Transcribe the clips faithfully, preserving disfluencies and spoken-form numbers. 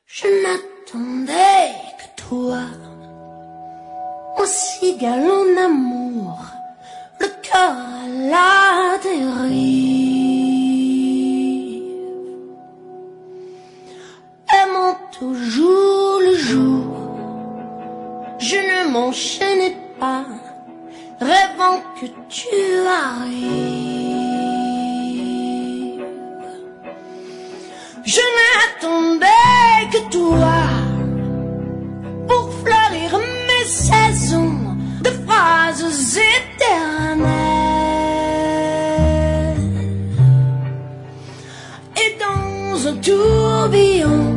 Je n'attendais que toi, mon cigale en amour, le cœur à la dérive. Aimant toujours le jour, je ne m'enchaînais pas, rêvant que tu arrives. Je n'attendais que toi pour fleurir mes saisons de phrases éternelles et dans un tourbillon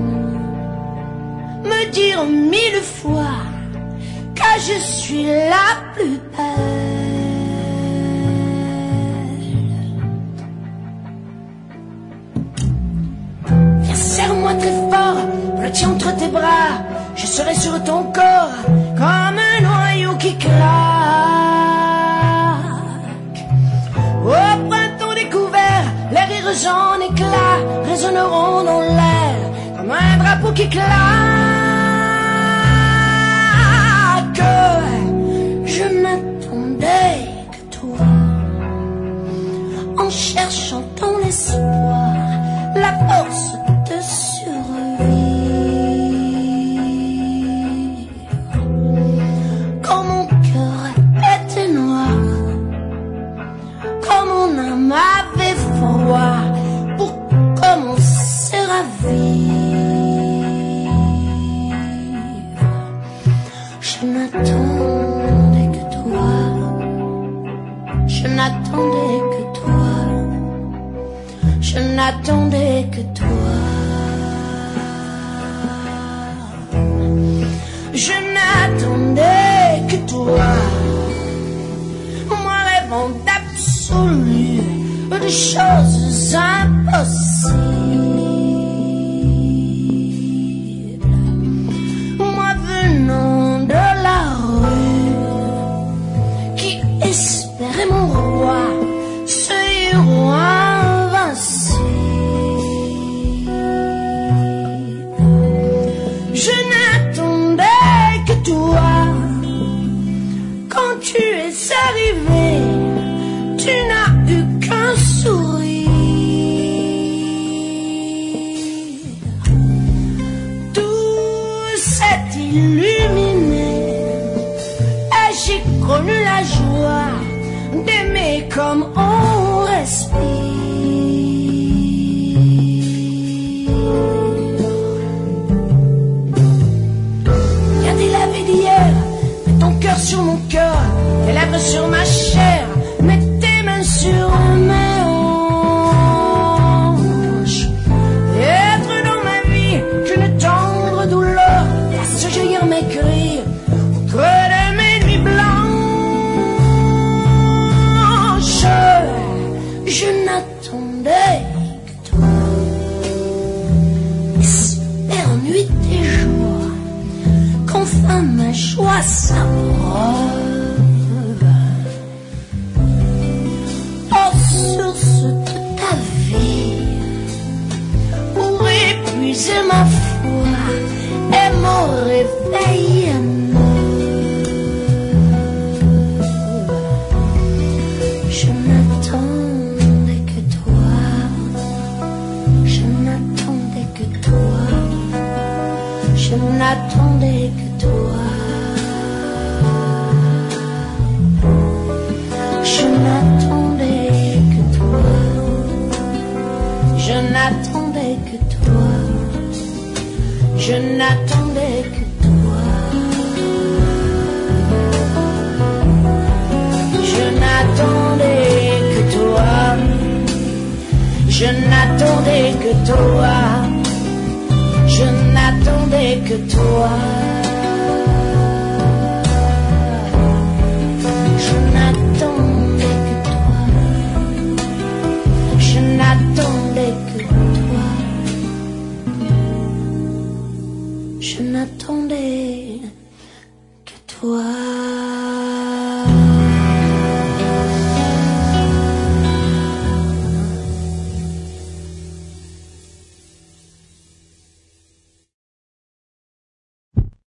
me dire mille fois que je suis la plus belle. Viens, serre-moi très fort, je le tiens entre tes bras, je serai sur ton corps comme un noyau qui claque. Au printemps découvert, les rires en éclats résonneront dans l'air comme un drapeau qui claque. Je n'attendais que toi, en cherchant ton espoir, la force de survivre. Quand mon cœur était noir, quand mon âme avait froid, pour commencer à vivre, je n'attendais que toi, je n'attendais que toi, je n'attendais que toi. Je n'attendais que toi, moi rêvant d'absolu, de choses impossibles, moi venant de la rue, qui espérait mon roi, ce héros invincible. Je n'attendais que toi, quand tu es arrivé, tu n'as eu qu'un sourire. Tout s'est illuminé et j'ai connu la joie d'aimer comme on respire. Regardez la vie d'hier, mets ton cœur sur mon cœur, tes lèvres sur ma chair, mets tes mains sur mes hanches. Être dans ma vie qu'une tendre douleur laisse jaillir mes cris au creux de mes nuits blanches. Je n'attendais que toi, espère nuit et jour, qu'enfin ma joie s'abreuve. Oh, source de ta vie, pour épuiser ma foi et mon réveil amoureux. Je n'attendais que toi, je n'attendais que toi, je n'attendais que toi, je n'attendais que toi, je n'attendais que toi, je n'attendais que toi, je n'attendais que toi, je n'attendais que toi, je n'attendais que toi, je n'attendais que toi, je n'attendais que toi, je n'attendais que toi.